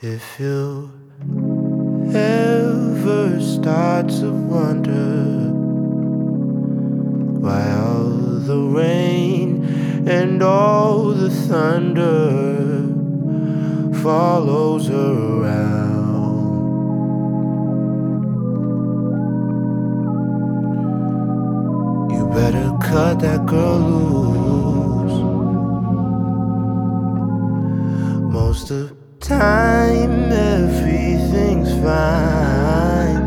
If you ever start to wonder why all the rain and all the thunder follows her around, you better cut that girl loose. Most of the time everything's fine,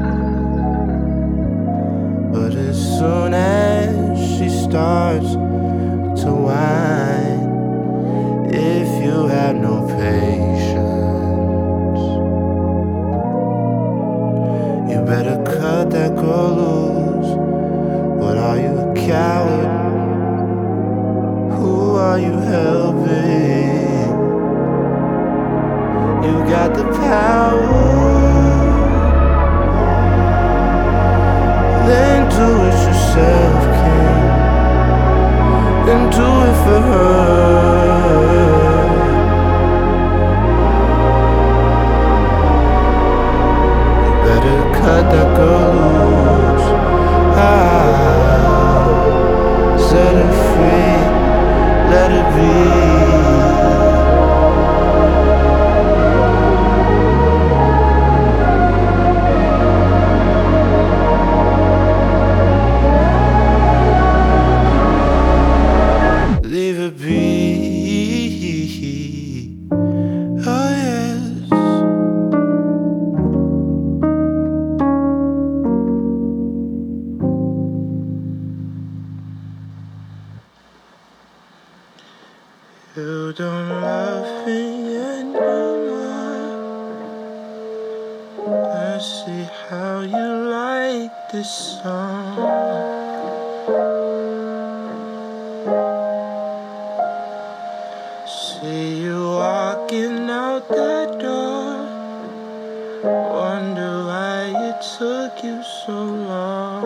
but as soon as she starts to whine, if you have no patience, you better cut that girl loose. What are you, a coward? Who are you helping? You got the power, then do it yourself, king. Then do it for her. You better cut that girl loose. Set her free, let it be. Leave it be. Oh yes. You don't love me anymore. I see how you like this song. See you walking out that door. Wonder why it took you so long.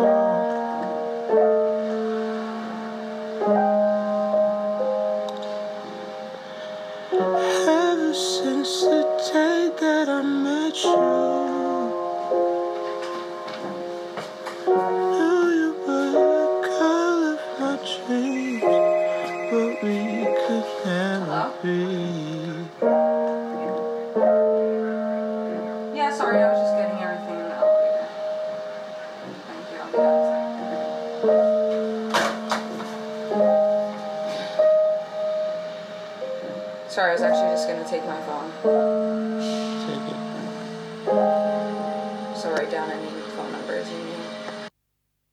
Ever since the day that I met you, knew you were the girl of my dreams, but we could never be. Yeah, sorry, I was just getting everything in the elevator. Thank you, I'll be out in a second. Sorry, I was actually just gonna take my phone. Take it. So write down any phone number.